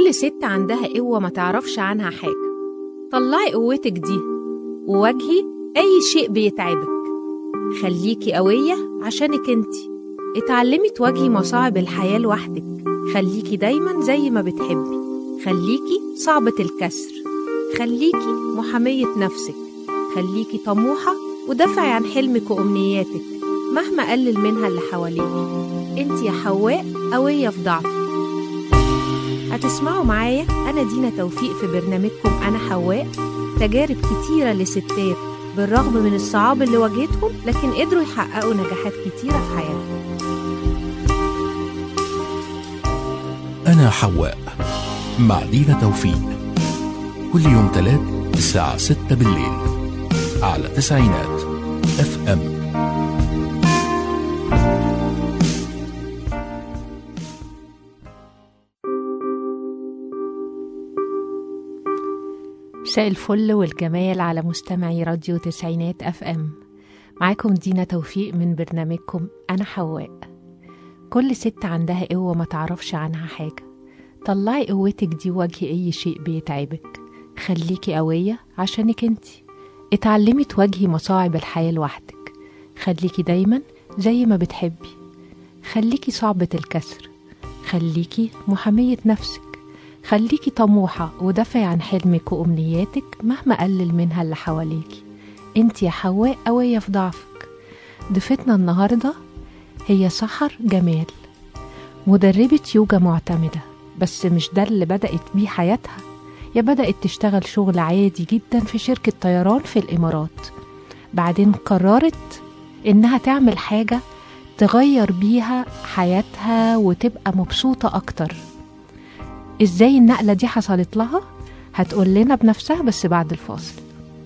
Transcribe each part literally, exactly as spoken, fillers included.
كل ست عندها قوة ما تعرفش عنها حاجة. طلعي قوتك دي وواجهي أي شيء بيتعبك. خليكي قوية عشانك انتي. اتعلمي تواجهي مصاعب الحياة لوحدك. خليكي دايما زي ما بتحبي. خليكي صعبة الكسر. خليكي محامية نفسك. خليكي طموحة ودافعي عن حلمك وأمنياتك مهما قلل منها اللي حواليكي. انتي يا حواء قوية في ضعفك. هتسمعوا معايا أنا دينا توفيق في برنامجكم أنا حواء، تجارب كتيرة لستات بالرغم من الصعاب اللي واجهتهم لكن قدروا يحققوا نجاحات كتيرة في حياتهم. أنا حواء مع دينا توفيق، كل يوم تلات الساعة ستة بالليل على تسعينات اف ام. مساء الفل والجمال على مستمعي راديو تسعينات اف ام. معاكم دينا توفيق من برنامجكم أنا حواء. كل ست عندها قوة ما تعرفش عنها حاجة. طلعي قوتك دي واجهي أي شيء بيتعبك. خليكي قوية عشانك انتي. اتعلمي تواجهي مصاعب الحياة لوحدك. خليكي دايما زي ما بتحبي. خليكي صعبة الكسر. خليكي محامية نفسك. خليكي طموحة ودافعي عن حلمك وأمنياتك مهما قلل منها اللي حواليكي. انتي يا حواء قوية في ضعفك. ضيفتنا النهاردة هي سحر جمال، مدربة يوجا معتمدة، بس مش ده اللي بدأت بيه حياتها. يا بدأت تشتغل شغل عادي جدا في شركة طيران في الإمارات، بعدين قررت إنها تعمل حاجة تغير بيها حياتها وتبقى مبسوطة أكتر. إزاي النقلة دي حصلت لها؟ هتقول لنا بنفسها بس بعد الفاصل.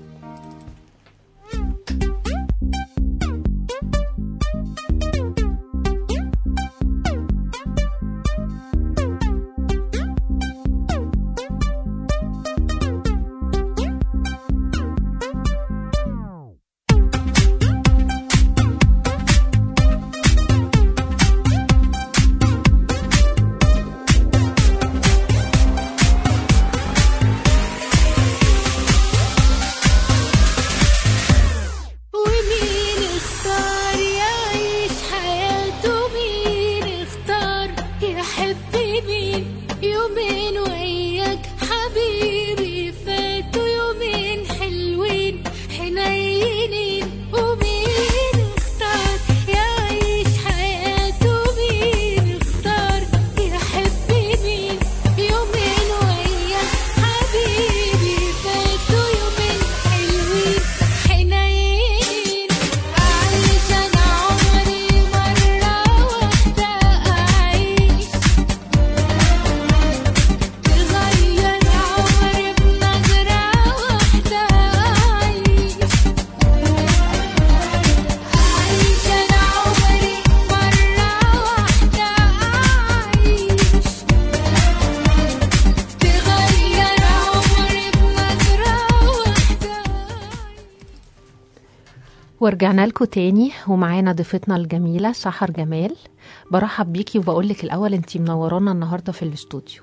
ورجعنا لكم تاني ومعانا ضيفتنا الجميلة سحر جمال. برحب بيكي وبقولك الأول انتي منورانا النهاردة في الاستوديو.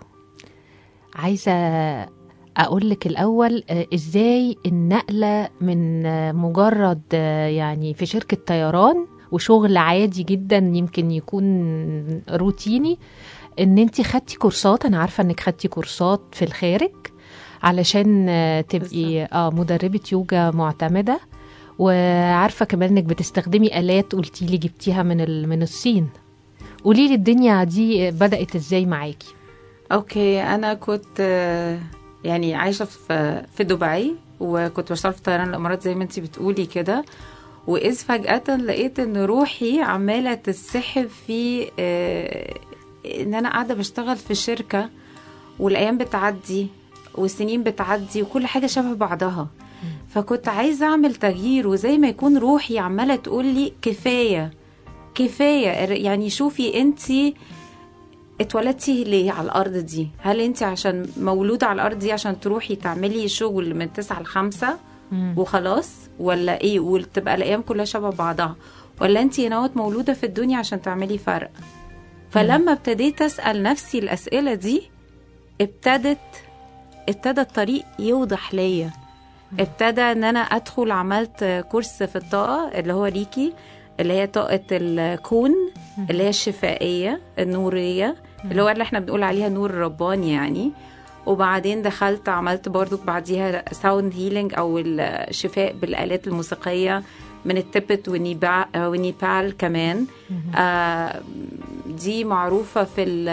عايزة أقولك الأول إزاي النقلة من مجرد يعني في شركة طيران وشغل عادي جدا يمكن يكون روتيني إن انتي خدتي كورسات. أنا عارفة إنك خدتي كورسات في الخارج علشان تبقي آه مدربة يوجا معتمدة، وعارفة كمان انك بتستخدمي آلات قلتي لي جبتيها من من الصين. قولي لي الدنيا دي بدأت ازاي معاكي؟ اوكي، انا كنت يعني عايشة في في دبي وكنت بشتغل في طيران الامارات زي ما انتي بتقولي كده، واذ فجأة لقيت ان روحي عمالة تسحب في ان انا قاعدة بشتغل في شركة والايام بتعدي والسنين بتعدي وكل حاجة شبه بعضها. فكنت عايزة أعمل تغيير، وزي ما يكون روحي عمالة تقول لي كفاية كفاية. يعني شوفي انتي اتولدتي ليه على الأرض دي؟ هل انتي عشان مولودة على الأرض دي عشان تروحي تعملي شغل من تسعة لخمسة وخلاص، ولا ايه وتبقى الأيام كلها شبه بعضها، ولا انتي نوت مولودة في الدنيا عشان تعملي فرق؟ فلما ابتديت أسأل نفسي الأسئلة دي ابتدت ابتدى الطريق يوضح ليا. ابتدى ان انا ادخل، عملت كورس في الطاقة اللي هو ريكي، اللي هي طاقة الكون، اللي هي الشفائية النورية، اللي هو اللي احنا بنقول عليها نور رباني يعني. وبعدين دخلت عملت برضو بعديها ساوند هيلينج او الشفاء بالآلات الموسيقية من التبت ونيبال, ونيبال كمان. آه دي معروفة في ال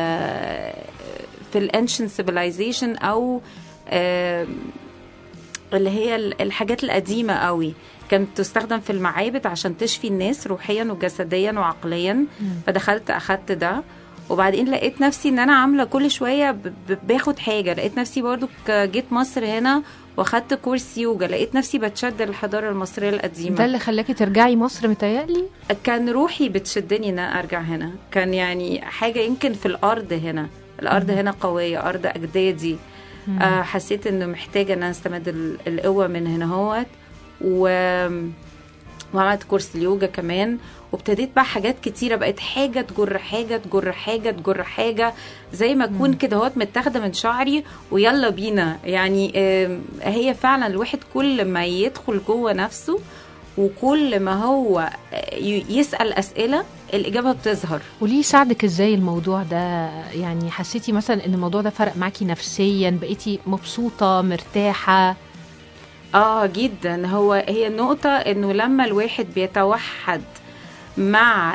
في الانشن سيفيلايزيشن او آه اللي هي الحاجات القديمة قوي، كانت تستخدم في المعابد عشان تشفي الناس روحيا وجسديا وعقليا. مم. فدخلت أخدت ده، وبعدين لقيت نفسي ان انا عاملة كل شوية باخد حاجة. لقيت نفسي برضو جيت مصر هنا واخدت كورس يوجا، لقيت نفسي بتشد الحضارة المصرية القديمة. ده اللي خلاكي ترجعي مصر متهيألي؟ كان روحي بتشدني ان انا ارجع هنا. كان يعني حاجة يمكن في الارض هنا، الارض مم. هنا قوية، ارض اجدادي. آه حسيت انه محتاجة ان انا استمد القوة من هنا هوت. و... وعملت كورس اليوجا كمان، وابتديت بقى حاجات كتيرة، بقت حاجة تجر حاجة تجر حاجة تجر حاجة، زي ما اكون كده هوت متاخدة من شعري ويلا بينا يعني. هي فعلا الواحد كل ما يدخل جوه نفسه وكل ما هو يسأل أسئلة الإجابة بتظهر. وليه ساعدك إزاي الموضوع ده؟ يعني حسيتي مثلا إن الموضوع ده فرق معاكي نفسيا، بقيتي مبسوطة مرتاحة؟ آه جدا. هو هي النقطة إنه لما الواحد بيتوحد مع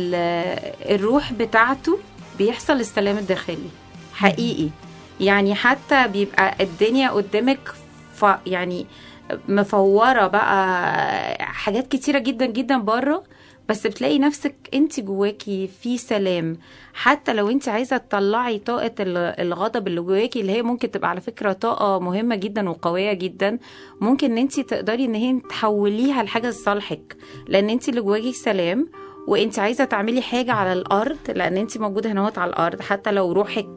الروح بتاعته بيحصل السلام الداخلي حقيقي. يعني حتى بيبقى الدنيا قدامك ف يعني مفورة بقى حاجات كتيرة جدا جدا بره، بس بتلاقي نفسك انت جواكي في سلام. حتى لو انت عايزة تطلعي طاقة الغضب اللي جواكي، اللي هي ممكن تبقى على فكرة طاقة مهمة جدا وقوية جدا، ممكن ان انت تقدري ان هي تحوليها لحاجة لصالحك، لان انت اللي جواكي سلام. وانت عايزة تعملي حاجة على الارض، لان انت موجودة هنا على الارض. حتى لو روحك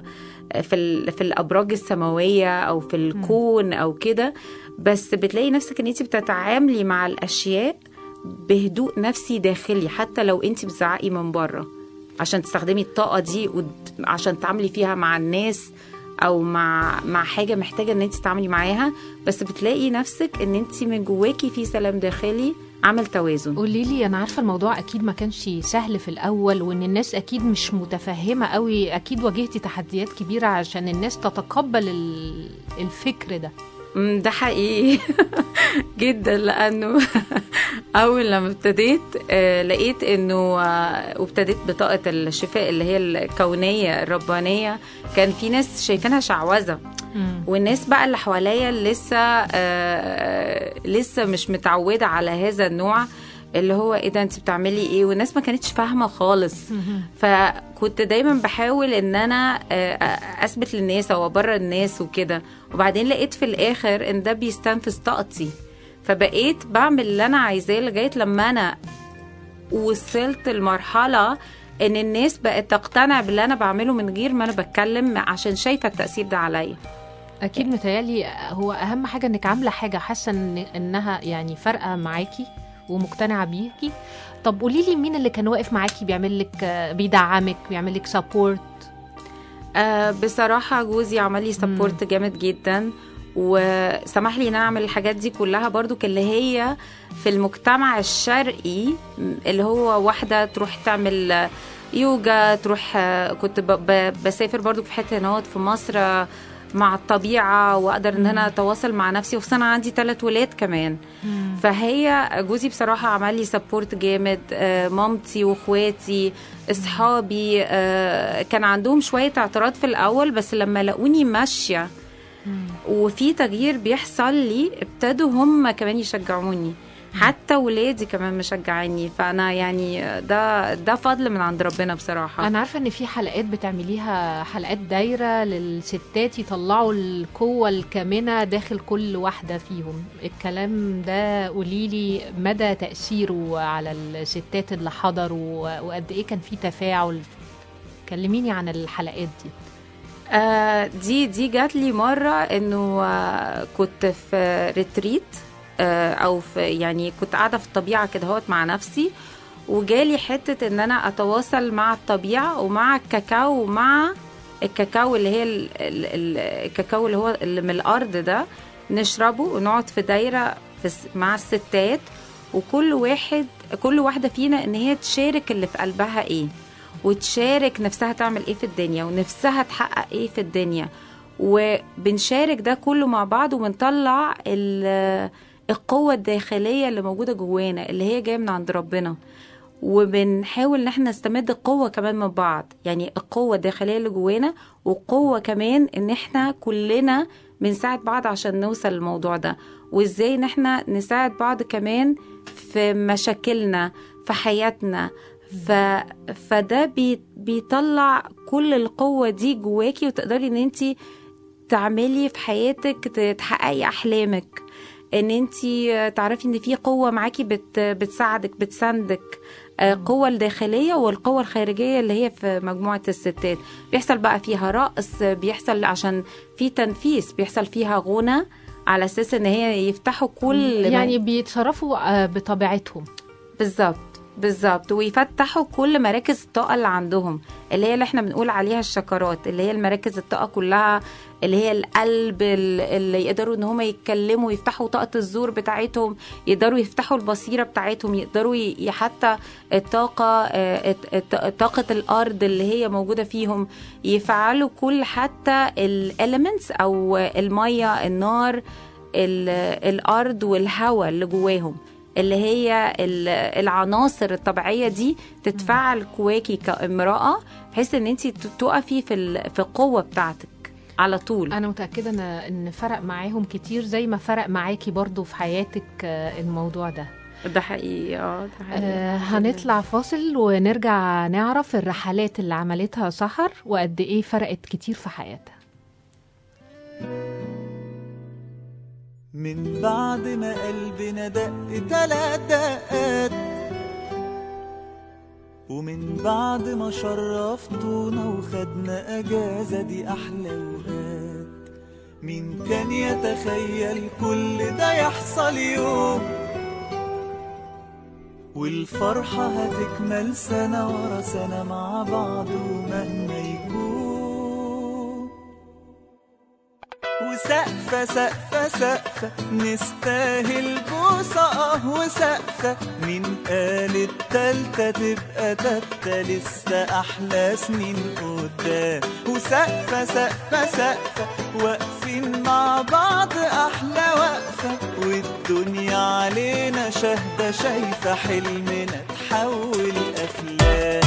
في في الابراج السماوية او في الكون او كده، بس بتلاقي نفسك ان انت بتتعاملي مع الاشياء بهدوء نفسي داخلي، حتى لو انت بتزعقي من بره عشان تستخدمي الطاقة دي عشان تعملي فيها مع الناس او مع مع حاجة محتاجة ان انت تعملي معاها، بس بتلاقي نفسك ان انت من جواكي في سلام داخلي عمل توازن. قولي لي، انا عارفة الموضوع اكيد ما كانش سهل في الاول، وان الناس اكيد مش متفهمة قوي، اكيد واجهتي تحديات كبيرة عشان الناس تتقبل الفكر ده. ده حقيقي جدا، لأنه أول لما ابتديت آه لقيت أنه آه وابتديت بطاقة الشفاء اللي هي الكونية الربانية، كان في ناس شايفينها شعوذة، والناس بقى اللي حواليا لسه آه لسه مش متعودة على هذا النوع، اللي هو ايه ده انت بتعملي ايه، والناس ما كانتش فاهمه خالص. فكنت دايما بحاول ان انا اثبت للناس او ابرر الناس وكده، وبعدين لقيت في الاخر ان ده بيستنفذ طاقتي، فبقيت بعمل اللي انا عايزاه لغايه لما انا وصلت لمرحله ان الناس بقت تقتنع باللي انا بعمله من غير ما انا بتكلم، عشان شايفه التاثير ده عليا. اكيد متهيألي هو اهم حاجه انك عامله حاجه حاسه إن انها يعني فارقه معاكي ومقتنعه بيكي. طب قولي لي، مين اللي كان واقف معاكي بيعمل لك بيدعمك بيعمل لك سبورت؟ آه بصراحه جوزي عمل لي سبورت جامد جدا، وسمح لي ان انا اعمل الحاجات دي كلها برضو، اللي هي في المجتمع الشرقي اللي هو واحده تروح تعمل يوجا، تروح كنت بسافر برضو في حته هنا في مصر مع الطبيعة، وأقدر إن أنا أتواصل مع نفسي، وخصوصا أنا عندي ثلاث ولاد كمان. مم. فهي جوزي بصراحة عمل لي سبورت جامد. آه مامتي وإخواتي أصحابي آه كان عندهم شوية اعتراض في الأول، بس لما لقوني ماشية وفي تغيير بيحصل لي، ابتدوا هم كمان يشجعوني، حتى ولادي كمان مشجعيني. فانا يعني ده ده فضل من عند ربنا بصراحه. انا عارفه ان في حلقات بتعمليها، حلقات دايره للستات يطلعوا القوه الكامنه داخل كل واحده فيهم. الكلام ده قولي لي مدى تاثيره على الستات اللي حضروا، وقد ايه كان في تفاعل. كلميني عن الحلقات دي. آه دي دي جات لي مره انه آه كنت في ريتريت او في يعني كنت قاعده في الطبيعه كده هوت مع نفسي، وجالي حته ان انا اتواصل مع الطبيعه ومع الكاكاو ومع الكاكاو اللي هي ال ال ال الكاكاو اللي هو اللي من الارض ده، نشربه ونقعد في دايره في مع الستات، وكل واحد كل واحده فينا ان هي تشارك اللي في قلبها ايه، وتشارك نفسها تعمل ايه في الدنيا، ونفسها تحقق ايه في الدنيا، وبنشارك ده كله مع بعض، وبنطلع القوه الداخليه اللي موجوده جوانا اللي هي جايه من عند ربنا، وبنحاول ان احنا نستمد القوه كمان من بعض. يعني القوه الداخليه اللي جوانا، وقوه كمان ان احنا كلنا بنساعد بعض عشان نوصل للموضوع ده، وازاي ان احنا نساعد بعض كمان في مشاكلنا في حياتنا. ف... فده بي... بيطلع كل القوه دي جواكي، وتقدري ان انت تعملي في حياتك، تحققي احلامك، ان انت تعرفي ان في قوه معاكي بت... بتساعدك بتساندك. القوة الداخلية والقوة الخارجية اللي هي في مجموعة الستات، بيحصل بقى فيها رقص، بيحصل عشان في تنفيس، بيحصل فيها غنى، على أساس ان هي يفتحوا كل يعني بيتصرفوا بطبيعتهم. بالظبط بالظبط، ويفتحوا كل مراكز الطاقة اللي عندهم، اللي هي اللي احنا بنقول عليها الشكرات، اللي هي المراكز الطاقة كلها، اللي هي القلب، اللي يقدروا ان هم يتكلموا، يفتحوا طاقة الزور بتاعتهم، يقدروا يفتحوا البصيرة بتاعتهم، يقدروا حتى الطاقة طاقة الأرض اللي هي موجودة فيهم، يفعلوا كل حتى الاليمنتس أو المية، النار، الأرض والهواء اللي جواهم، اللي هي العناصر الطبيعية دي تتفعل جواكي كامرأة، بحيث ان انت تقفي في في القوة بتاعتك على طول. انا متأكدة ان ان فرق معاهم كتير، زي ما فرق معاكي برضو في حياتك الموضوع ده. ده حقيقي. اه ده حقيقي. آه هنطلع فاصل ونرجع نعرف الرحلات اللي عملتها سحر وقد ايه فرقت كتير في حياتها. من بعد ما قلبنا دق تلات دقات، ومن بعد ما شرفتونا وخدنا اجازة دي احلى وقات، مين كان يتخيل كل ده يحصل يوم، والفرحة هتكمل سنة ورا سنة مع بعض ومهما يكون. وسقفة سقفة سقفة نستاهل بوسة، اه وسقفة مين قال التالتة تبقى تالتة، لسه أحلى سنين قدام. وسقفة سقفة سقفة واقفين مع بعض أحلى وقفة، والدنيا علينا شاهدة شايفة حلمنا تحول أفلام.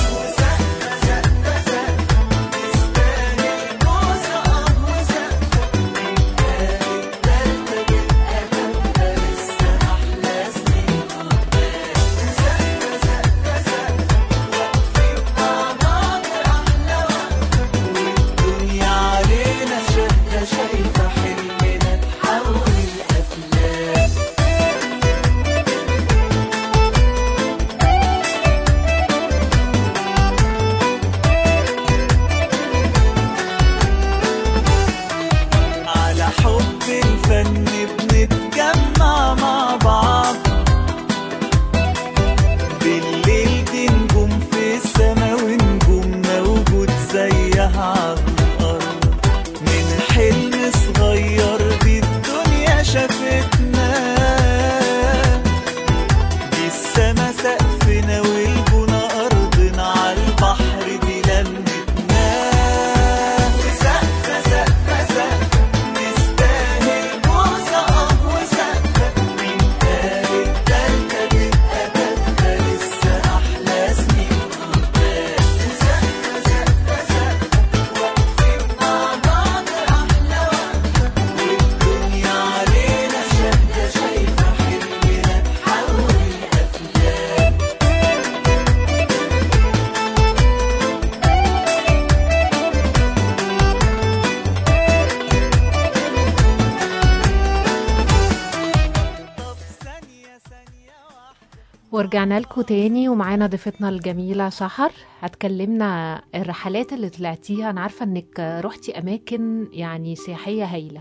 ورجعنا لكم تاني، ومعانا ضيفتنا الجميلة سحر. هتكلمنا الرحلات اللي طلعتيها. أنا عارفة أنك روحتي أماكن يعني سياحية هايلة،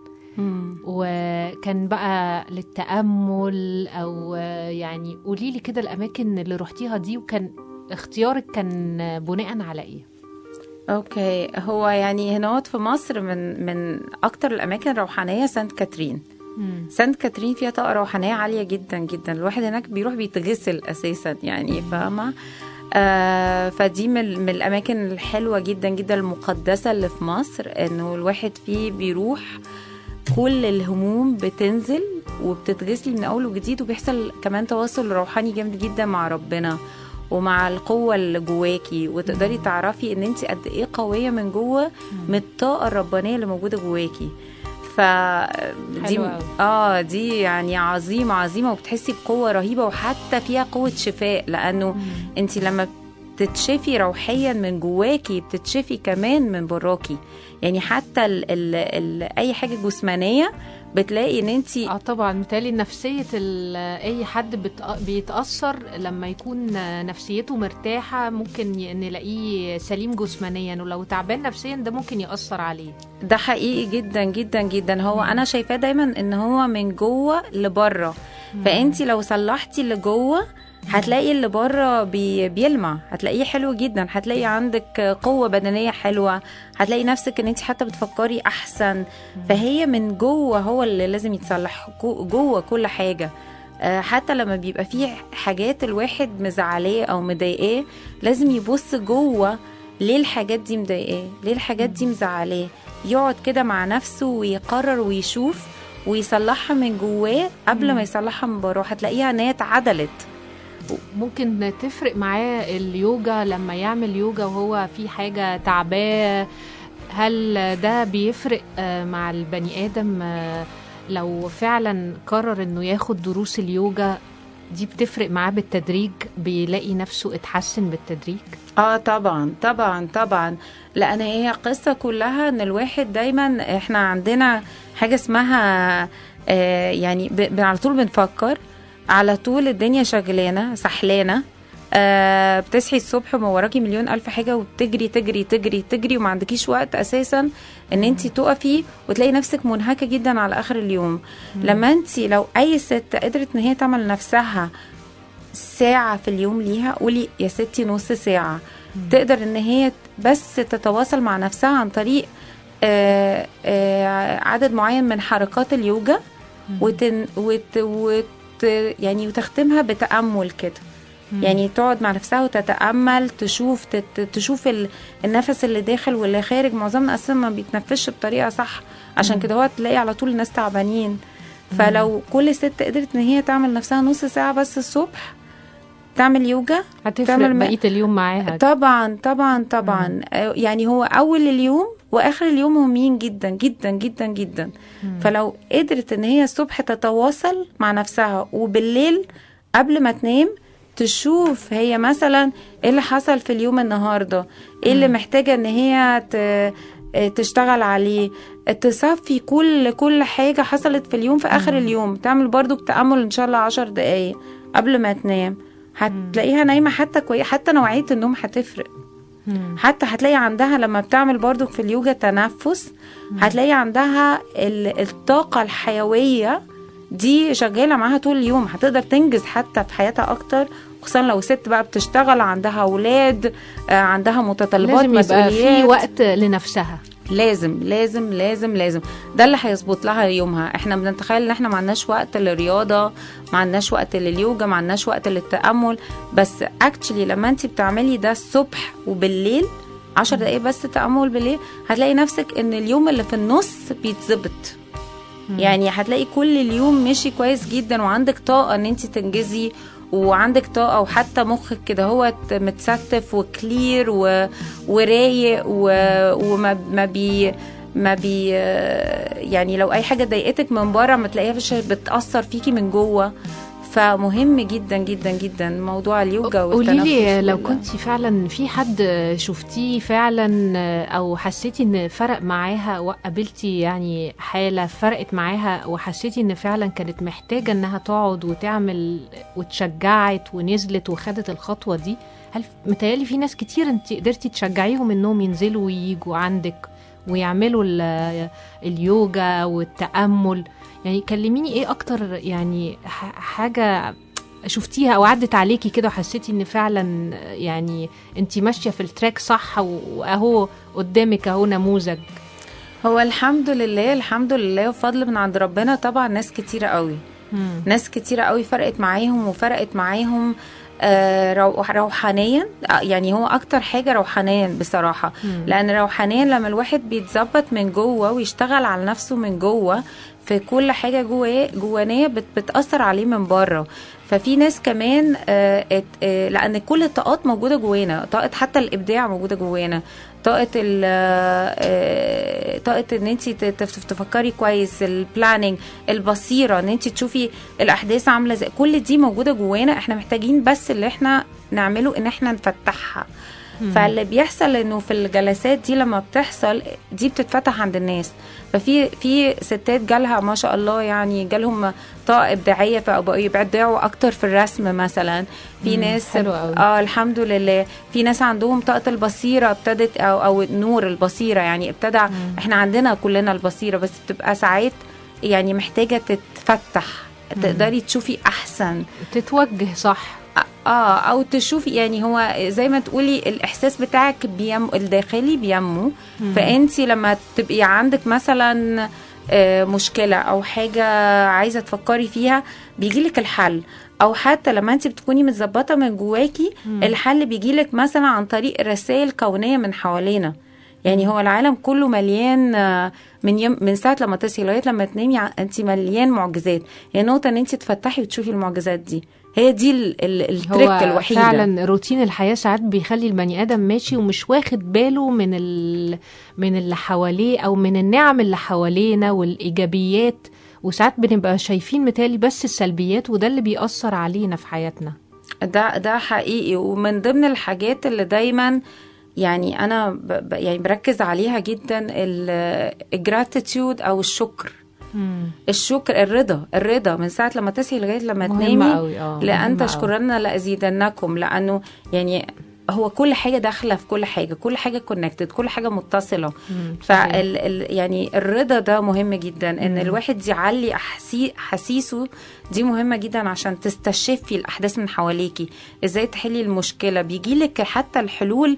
وكان بقى للتأمل أو يعني قوليلي كده الأماكن اللي روحتيها دي، وكان اختيارك كان بناء على إيه؟ اوكي، هو يعني هنا في مصر من من اكتر الاماكن الروحانيه سانت كاترين. مم. سانت كاترين فيها طاقه روحانيه عاليه جدا جدا، الواحد هناك بيروح بيتغسل اساسا يعني، فاهمه؟ آه فدي من, من الاماكن الحلوه جدا جدا المقدسه اللي في مصر، انه الواحد فيه بيروح كل الهموم بتنزل وبتتغسلي من اول وجديد، وبيحصل كمان تواصل روحاني جامد جدا مع ربنا ومع القوة اللي جواكي، وتقدري تعرفي ان انت قد ايه قوية من جوه من الطاقة الربانية اللي موجودة جواكي. ف دي اه دي يعني عظيمة عظيمة، وبتحسي بقوة رهيبة، وحتى فيها قوة شفاء، لانه انت لما بتتشفي روحيا من جواكي بتتشفي كمان من براكي. يعني حتى ال ال ال اي حاجة جسمانية بتلاقي ان انت اه طبعا متهيألي نفسيه اي حد بيتاثر لما يكون نفسيته مرتاحه، ممكن نلاقيه سليم جسمانيا، ولو تعبان نفسيا ده ممكن ياثر عليه. ده حقيقي جدا جدا جدا. هو مم. انا شايفاه دايما ان هو من جوه لبره، فانت لو صلحتي اللي جوه هتلاقي اللي بره بي بيلمع، هتلاقيه حلو جدا، هتلاقي عندك قوة بدنية حلوة، هتلاقي نفسك ان انت حتى بتفكري احسن. فهي من جوه هو اللي لازم يتصلح، جوه كل حاجة. حتى لما بيبقى فيه حاجات الواحد مزعلاه او مضايقاه، لازم يبص جوه ليه الحاجات دي مضايقاه، ليه الحاجات دي مزعلاه، يقعد كده مع نفسه ويقرر ويشوف ويصلحها من جواه قبل ما يصلحها من بره، هتلاقيها ان هي اتعدلت. ممكن تفرق معاه اليوجا لما يعمل يوجا وهو في حاجة تعباه؟ هل ده بيفرق مع البني آدم لو فعلا قرر انه ياخد دروس اليوجا دي؟ بتفرق معاه بالتدريج، بيلاقي نفسه اتحسن بالتدريج؟ اه طبعا طبعا طبعا، لان هي قصة كلها ان الواحد دايما، احنا عندنا حاجة اسمها آه يعني على طول بنفكر، على طول الدنيا شغلانه سحلانه، آه بتصحي الصبح وما وراكي مليون الف حاجه، وبتجري تجري تجري تجري، وما عندكيش وقت اساسا ان انت تقفي، وتلاقي نفسك منهكه جدا على اخر اليوم. مم. لما انت لو اي ست قدرت ان هي تعمل نفسها ساعه في اليوم ليها، قولي يا ستي نص ساعه، مم. تقدر ان هي بس تتواصل مع نفسها عن طريق آه آه عدد معين من حركات اليوجا، وتن وت وت يعني وتختمها بتأمل كده. يعني تقعد مع نفسها وتتأمل، تشوف تت تشوف النفس اللي داخل واللي خارج. معظمنا أصلا ما بيتنفسش بطريقة صح، عشان كده هو تلاقي على طول الناس تعبانين. فلو كل ست قدرت ان هي تعمل نفسها نص ساعة بس الصبح تعمل يوجا، هتفرق بقية اليوم معاها. طبعا طبعا طبعا. مم. يعني هو أول اليوم واخر اليوم مهمين جدا جدا جدا جدا. مم. فلو قدرت ان هي الصبح تتواصل مع نفسها، وبالليل قبل ما تنام تشوف هي مثلا ايه اللي حصل في اليوم النهارده، ايه اللي محتاجه ان هي تشتغل عليه، تصفي كل كل حاجه حصلت في اليوم في اخر مم. اليوم. تعمل برضو تأمل ان شاء الله عشر دقايق قبل ما تنام، هتلاقيها نايمه حتى كويس. حتى نوعيه النوم هتفرق. مم. حتى هتلاقي عندها لما بتعمل برضو في اليوجا تنفس، مم. هتلاقي عندها الطاقة الحيوية دي شغالة معاها طول اليوم، هتقدر تنجز حتى في حياتها أكتر، خصوصا لو ست بقى بتشتغل، عندها أولاد، عندها متطلبات، مسؤوليات. لازم يبقى في وقت لنفسها. لازم لازم لازم لازم ده اللي هيظبط لها يومها. احنا بنتخيل ان احنا ما عندناش وقت للرياضه، ما عندناش وقت لليوجا، ما عندناش وقت للتامل، بس اكشلي لما انت بتعملي ده الصبح وبالليل عشر دقايق بس تامل بالليل، هتلاقي نفسك ان اليوم اللي في النص بيتظبط. يعني هتلاقي كل اليوم ماشي كويس جدا، وعندك طاقه ان انت تنجزي، وعندك طاقة، وحتى مخك كده هو متستف وكلير و... ورايق و... وما ما بي ما بي يعني لو أي حاجة ضايقتك من بره ما تلاقيها بتأثر فيكي من جوه. فمهم جدا جدا جدا موضوع اليوجا والتنفس. قوليلي لو كنتي فعلا في حد شفتيه فعلا او حسيتي ان فرق معاها، وقابلتي يعني حالة فرقت معاها وحسيتي ان فعلا كانت محتاجة انها تقعد وتعمل وتشجعت ونزلت وخدت الخطوة دي، هل متهيألي في ناس كتير انت قدرتي تشجعيهم انهم ينزلوا وييجوا عندك ويعملوا اليوجا والتأمل؟ يعني كلميني ايه اكتر يعني حاجة شفتيها او عدت عليكي كده وحسيتي ان فعلا يعني انت ماشيه في التراك صح واهو قدامك اهو نموذج؟ هو الحمد لله الحمد لله وفضل من عند ربنا. طبعا ناس كتيره قوي مم. ناس كتيره قوي فرقت معاهم وفرقت معاهم روحانيا. يعني هو اكتر حاجه روحانيا بصراحه. مم. لان روحانيا لما الواحد بيتظبط من جوه ويشتغل على نفسه من جوه في كل حاجه جواه جوانيه بتاثر عليه من بره. ففي ناس كمان آه آه لان كل الطاقات موجوده جوانا، طاقه حتى الابداع موجوده جوانا، طاقه ال طاقه ان انت تفكري كويس، البلاننج، البصيره، ان انت تشوفي الاحداث عامله زي، كل دي موجوده جوانا. احنا محتاجين بس اللي احنا نعمله ان احنا نفتحها. فاللي بيحصل انه في الجلسات دي لما بتحصل دي بتتفتح عند الناس. ففي في ستات جالها ما شاء الله يعني جالهم طاقه ابداعيه فبقوا يبدعوا اكتر في الرسم مثلا. في ناس اه الحمد لله في ناس عندهم طاقه البصيره ابتدت او او نور البصيره يعني ابتدى. مم. احنا عندنا كلنا البصيره بس بتبقى ساعات يعني محتاجه تتفتح. مم. تقدري تشوفي احسن، تتوجه صح اه او تشوفي يعني هو زي ما تقولي الاحساس بتاعك بيم الداخلي بيمو. فانت لما تبقي عندك مثلا آه مشكله او حاجه عايزه تفكري فيها بيجيلك الحل. او حتى لما انت بتكوني متظبطه من جواكي مم. الحل بيجيلك مثلا عن طريق رسائل كونيه من حوالينا. يعني هو العالم كله مليان من يم من ساعه لما تصحي لغايه لما تنامي انت مليان معجزات. هي نقطه ان انت تفتحي وتشوفي المعجزات دي، هي دي التريك الوحيده. فعلا روتين الحياه ساعات بيخلي البني ادم ماشي ومش واخد باله من من اللي حواليه او من النعم اللي حوالينا والايجابيات، وساعات بنبقى شايفين متالي بس السلبيات، وده اللي بيأثر علينا في حياتنا. ده ده حقيقي. ومن ضمن الحاجات اللي دايما يعني انا ب يعني بركز عليها جدا الجراتيتيود او الشكر. مم. الشكر، الرضا الرضا من ساعه لما تصحي لغايه لما تنامي. لان تشكرن لازيدنكم، لانه يعني هو كل حاجه داخله في كل حاجه، كل حاجه كونكتد، كل حاجه متصله. فال ال يعني الرضا ده مهم جدا. ان مم. الواحد يعلي أحسي حسيسه، دي مهمه جدا عشان تستشفي الاحداث من حواليكي، ازاي تحلي المشكله. بيجيلك حتى الحلول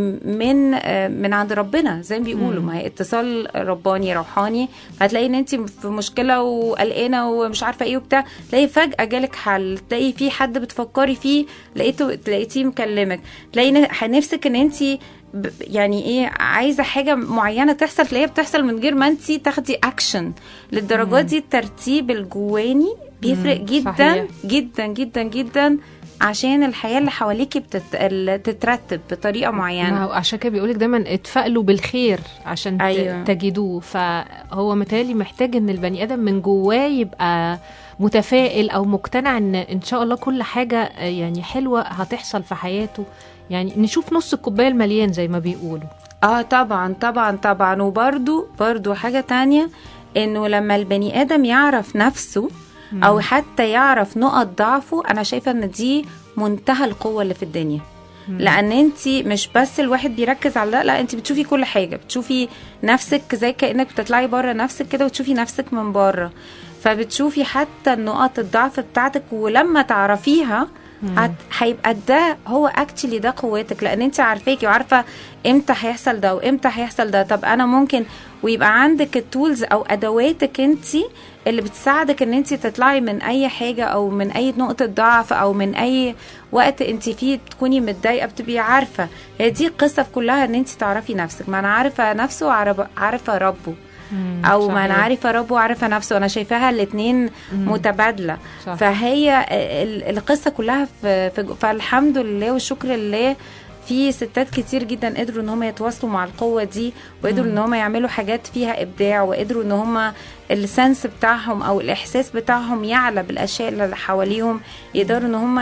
من من عند ربنا زي ما بيقولوا. ما هي اتصال رباني روحاني. هتلاقي ان انت في مشكله وقلقانه ومش عارفه ايه وبتاع، تلاقي فجاه جالك حل. تلاقي في حد بتفكري فيه لقيته تلاقيتيه مكلمك. تلاقي نفسك ان انت يعني ايه عايزه حاجه معينه تحصل، تلاقيها بتحصل من غير ما انت تاخدي اكشن. للدرجات دي الترتيب الجواني بيفرق جدا. صحيح. جدا جدا جدا عشان الحياه اللي حواليكي بتترتب بطريقه معينه. عشان كده بيقولك دايما اتفائلوا بالخير عشان أيوة. تجدوه. فهو متهيألي محتاج ان البني ادم من جواه يبقى متفائل او مقتنع ان ان شاء الله كل حاجه يعني حلوه هتحصل في حياته. يعني نشوف نص الكوبايه المليان زي ما بيقولوا. اه طبعا طبعا طبعا. وبرده برده حاجه تانية، انه لما البني ادم يعرف نفسه مم. او حتى يعرف نقط ضعفه، انا شايفه ان دي منتهى القوه اللي في الدنيا. مم. لان انت مش بس الواحد بيركز على ده، لا انت بتشوفي كل حاجه، بتشوفي نفسك زي كانك بتطلعي بره نفسك كده وتشوفي نفسك من بره. فبتشوفي حتى نقط الضعف بتاعتك، ولما تعرفيها هيبقى ده هو اكتشلي ده قوتك. لان انت عارفاكي وعارفه امتى هيحصل ده وامتى هيحصل ده. طب انا ممكن، ويبقى عندك التولز او ادواتك انت اللي بتساعدك ان انت تطلعي من اي حاجه او من اي نقطه ضعف او من اي وقت انت فيه تكوني متضايقه. بتبقي عارفه. هي دي القصه في كلها، ان انت تعرفي نفسك. ما انا عارفه نفسه وعارفه ربه، او صحيح. ما انا عارفه ربه وعارفه نفسه. انا شايفاها الاثنين متبادله. صح. فهي القصه كلها في, في فالحمد لله والشكر لله في ستات كتير جدا قدروا ان هم يتواصلوا مع القوه دي، وقدروا ان هم يعملوا حاجات فيها ابداع، وقدروا ان هم السنس بتاعهم او الاحساس بتاعهم يعلى بالاشياء اللي حواليهم، يقدروا ان هم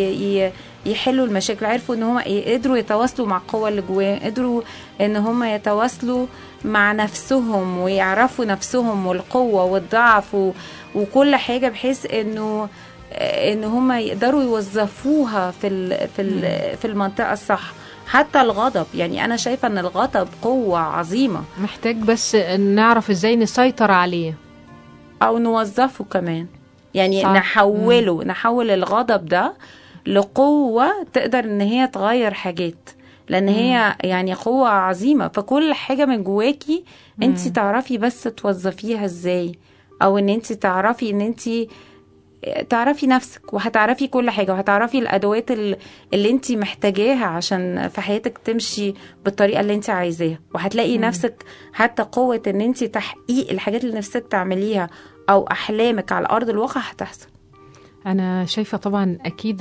يحلوا المشاكل. عرفوا ان هم قدروا يتواصلوا مع القوه اللي جواهم، قدروا ان هم يتواصلوا مع نفسهم ويعرفوا نفسهم والقوه والضعف وكل حاجه، بحيث انه ان هم يقدروا يوظفوها في في في المنطقه الصح. حتى الغضب، يعني انا شايفه ان الغضب قوه عظيمه، محتاج بس نعرف ازاي نسيطر عليه او نوظفه كمان. يعني صح. نحوله مم. نحول الغضب ده لقوة تقدر ان هي تغير حاجات، لان مم. هي يعني قوة عظيمة. فكل حاجة من جواكي انت مم. تعرفي بس توظفيها ازاي، او ان انت تعرفي ان انت تعرفي نفسك، وهتعرفي كل حاجة، وهتعرفي الأدوات اللي انت محتاجاها عشان في حياتك تمشي بالطريقة اللي انت عايزاها، وهتلاقي مم. نفسك حتى قوة ان انت تحقيق الحاجات اللي نفسك تعمليها أو أحلامك على أرض الواقع هتحصل. أنا شايفة طبعا أكيد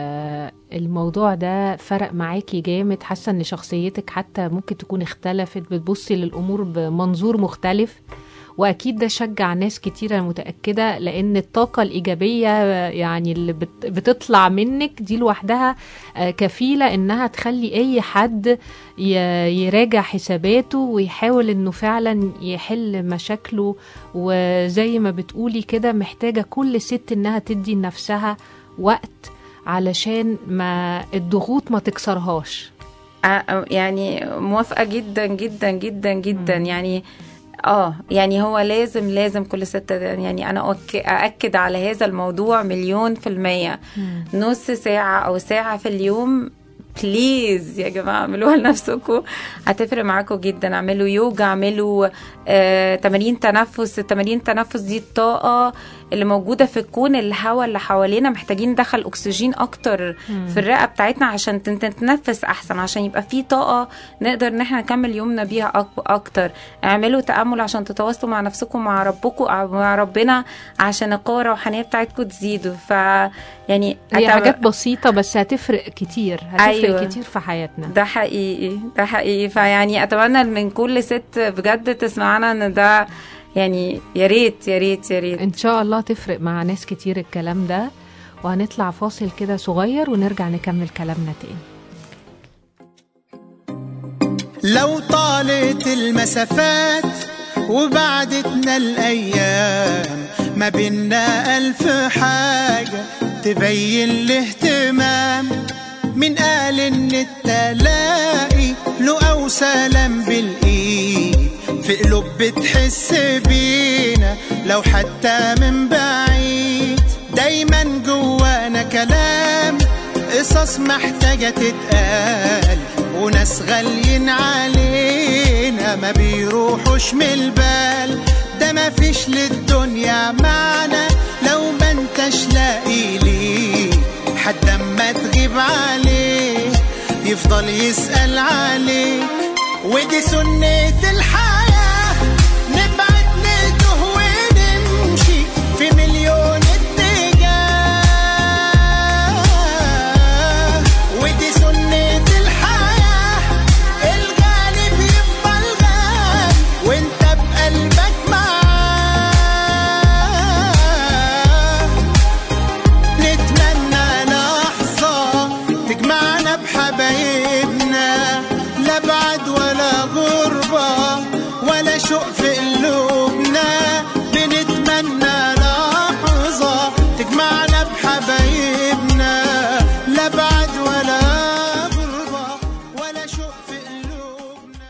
الموضوع ده فرق معاكي جامد، حاسة أن شخصيتك حتى ممكن تكون اختلفت، بتبصي للأمور بمنظور مختلف، وأكيد ده شجع ناس كتيرة متأكدة، لأن الطاقة الإيجابية يعني اللي بتطلع منك دي لوحدها كفيلة إنها تخلي أي حد يراجع حساباته ويحاول إنه فعلا يحل مشاكله. وزي ما بتقولي كده محتاجة كل ست إنها تدي لنفسها وقت علشان ما الضغوط ما تكسرهاش. يعني موافقة جدا جدا جدا جدا. م. يعني اه يعني هو لازم لازم كل ست، يعني انا أأكد على هذا الموضوع مليون في المية. مم. نص ساعة او ساعة في اليوم بليز يا جماعة اعملوها لنفسكم، هتفرق معاكم جدا. اعملوا يوجا، اعملوا آه، تمارين تنفس. تمارين التنفس دي الطاقة اللي موجودة في الكون، الهواء اللي حوالينا محتاجين ندخل أكسجين أكتر مم. في الرئة بتاعتنا عشان تتنفس أحسن، عشان يبقى فيه طاقة نقدر إن احنا نكمل يومنا بيها أكتر. اعملوا تأمل عشان تتواصلوا مع نفسكم، مع ربكم، مع ربنا، عشان القوة الروحانية بتاعتكم تزيدوا. ف يعني هي حاجات بسيطة بس هتفرق كتير، هتفرق أيوة. كتير في حياتنا. ده حقيقي، ده حقيقي. فيعني أتمنى من كل ست بجد تسمعنا إن ده يعني يا ريت يا ريت يا ريت ان شاء الله تفرق مع ناس كتير الكلام ده. وهنطلع فاصل كده صغير ونرجع نكمل كلامنا تاني. لو طالت المسافات وبعدتنا الأيام، ما بينا ألف حاجة تبين الاهتمام. من قال إن التلاقي له أو سلام بالإيد، في قلوب بتحس بينا لو حتى من بعيد. دايما جوانا كلام، قصص محتاجة تتقال، وناس غاليين علينا ما بيروحوش من البال. ده ما فيش للدنيا معنى لو ما انتش لاقي ليه حد اما تغيب عليه يفضل يسأل عليك. ودي سنة الحياة، نبعد نتوه ونمشي في مليون اتجاه. ودي سنة الحياة، الغالب يفضل غالي وانت بقلبك معاه. نتمنى لحظة تجمعنا بحبايبنا، لا بعد ولا غربة ولا شوق في قلوبنا. بنتمنى لحظة تجمعنا بحبايبنا، لا بعد ولا غربة ولا شوق في قلوبنا.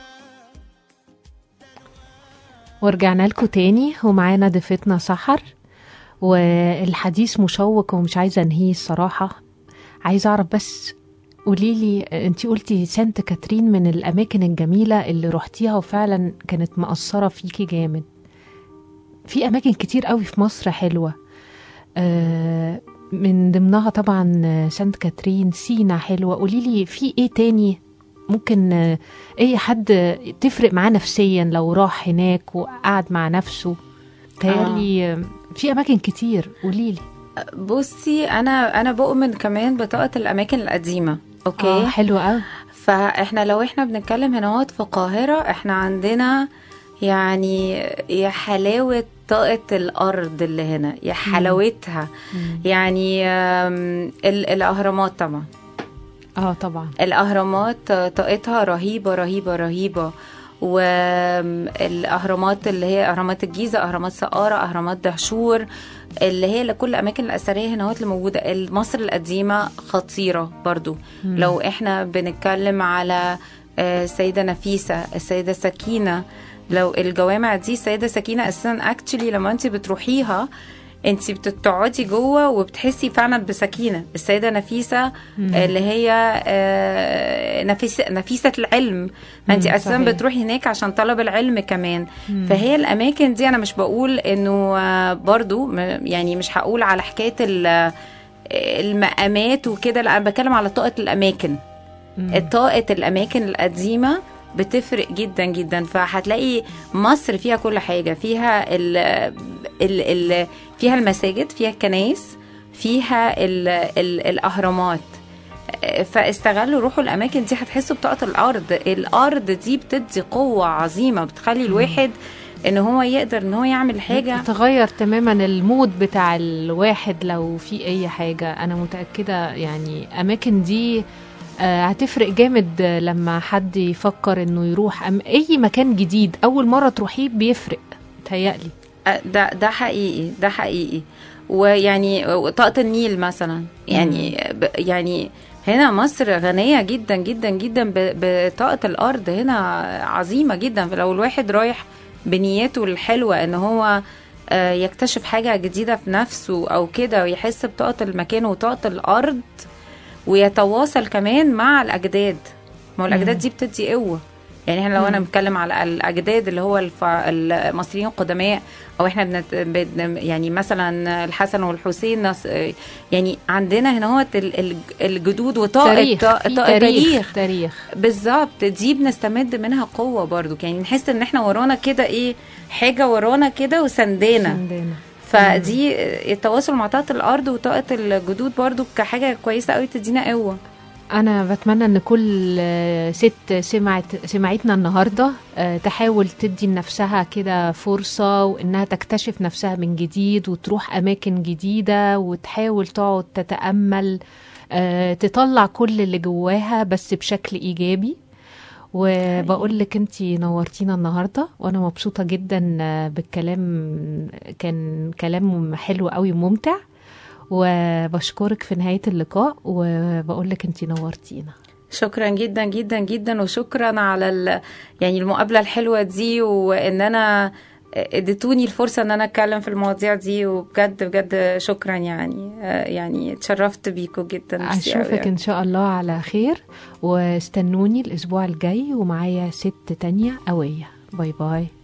ورجعنا لكم تاني ومعانا ضيفتنا سحر، والحديث مشوق ومش عايزة انهيه الصراحة. عايزة اعرف بس قوليلي، انتي قلتي سانت كاترين من الاماكن الجميلة اللي روحتيها وفعلا كانت مأثرة فيكي جامد. في اماكن كتير قوي في مصر حلوة، من ضمنها طبعا سانت كاترين. سينا حلوة. قوليلي في ايه تاني ممكن اي حد تفرق معاه نفسيا لو راح هناك وقعد مع نفسه؟ تهيألي آه. في اماكن كتير، قوليلي. بصي انا انا بؤمن كمان بطاقة الاماكن القديمة. اوكي آه حلو قوي. فاحنا لو احنا بنتكلم هنا في القاهرة، احنا عندنا يعني يا حلاوة طاقة الارض اللي هنا، يا حلاوتها. مم. يعني الاهرامات طبعا. اه طبعا الاهرامات طاقتها رهيبة رهيبة رهيبة. والاهرامات اللي هي اهرامات الجيزة، اهرامات سقارة، اهرامات دهشور، اللي هي لكل الاماكن الاثريه هنا اللي موجوده. مصر القديمه خطيره برضو. مم. لو احنا بنتكلم على السيده نفيسه، السيده سكينه، لو الجوامع دي السيده سكينه اساسا اكتشلي لما انت بتروحيها انت بتقعدي جوه وبتحسي فعلا بسكينه. السيده نفيسه مم. اللي هي آه، نفيسه نفيسه العلم، انت مم، اساسا صحيح. بتروحي هناك عشان طلب العلم كمان. مم. فهي الاماكن دي انا مش بقول انه آه، برضو م- يعني مش هقول على حكايه ال- المقامات وكده، لا انا بتكلم على طاقه الاماكن. مم. طاقه الاماكن القديمه بتفرق جدا جدا. فهتلاقي مصر فيها كل حاجه، فيها ال ال ال فيها المساجد، فيها الكنائس، فيها ال ال الاهرامات. فاستغلوا، روحوا الاماكن دي هتحسوا بطاقه الارض. الارض دي بتدي قوه عظيمه، بتخلي الواحد ان هو يقدر ان هو يعمل حاجه. تغير تماما المود بتاع الواحد لو في اي حاجة. انا متأكدة يعني اماكن دي آه، هتفرق جامد لما حد يفكر انه يروح أم اي مكان جديد اول مرة تروحيه بيفرق تهيألي. ده ده حقيقي، ده حقيقي. ويعني طاقة النيل مثلا، يعني ب يعني هنا مصر غنية جدا جدا جدا ب- بطاقة الأرض هنا عظيمة جدا. فلو الواحد رايح بنيته الحلوة ان هو آه، يكتشف حاجة جديدة في نفسه او كده، ويحس بطاقة المكان وطاقة الأرض، ويتواصل كمان مع الأجداد. ما هو الأجداد دي بتدي قوة. يعني احنا لو انا بتكلم على الاجداد اللي هو الف... المصريين القدماء، او احنا بنت... بن... يعني مثلا الحسن والحسين، نص... يعني عندنا هنا هو الجدود وطاقه تاريخ طاقة... في طاقة تاريخ تاريخ تاريخ بالظبط. دي بنستمد منها قوه برضو، يعني نحس ان احنا ورانا كده ايه، حاجه ورانا كده وسندنا. عندنا. فدي التواصل مع طاقه الارض وطاقه الجدود برضو كحاجه كويسه قوي تدينا قوه. أنا بتمنى إن كل آه، ست سمعت سمعتنا النهاردة آه، تحاول تدي لنفسها كده فرصة، وإنها تكتشف نفسها من جديد وتروح أماكن جديدة وتحاول تقعد تتأمل، آه، تطلع كل اللي جواها بس بشكل إيجابي. وبقول لك انتي نورتينا النهارده، وانا مبسوطه جدا آه، بالكلام. كان كلام حلو قوي وممتع، وبشكرك في نهاية اللقاء، وبقول لك انتي نورتينا. شكرا جدا جدا جدا، وشكرا على ال... يعني المقابلة الحلوة دي، وان انا اديتوني الفرصة ان انا اتكلم في المواضيع دي. وبجد بجد شكرا، يعني يعني اتشرفت بيكم جدا. ميرسي قوي. اشوفك ان شاء الله على خير، واستنوني الاسبوع الجاي ومعايا ست تانية قوية. باي باي.